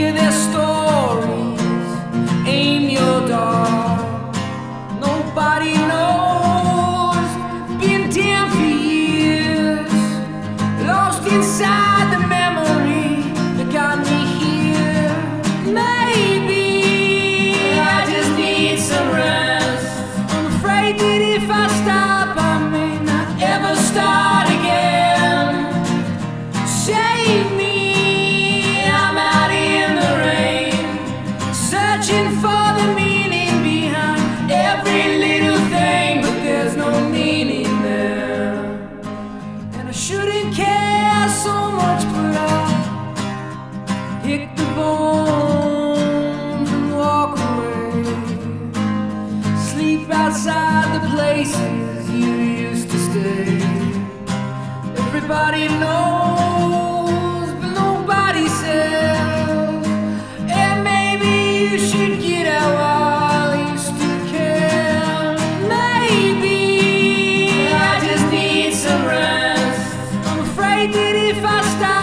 hear their stories, aim your dart. Nobody knows, been down for years, lost inside the memory that got me here. Maybe I just need some rest. I'm afraid that if I stop, I may not ever start again. Save me, I'm out in the rain, searching for the meaning behind every little thing, but there's no meaning there. And I shouldn't care so much, but I'll hit the bones and walk away. Sleep outside the places you used to stay. Everybody knows, but nobody says. And maybe you should get out while you still can. Maybe I just need some rest. I'm afraid that if I stop,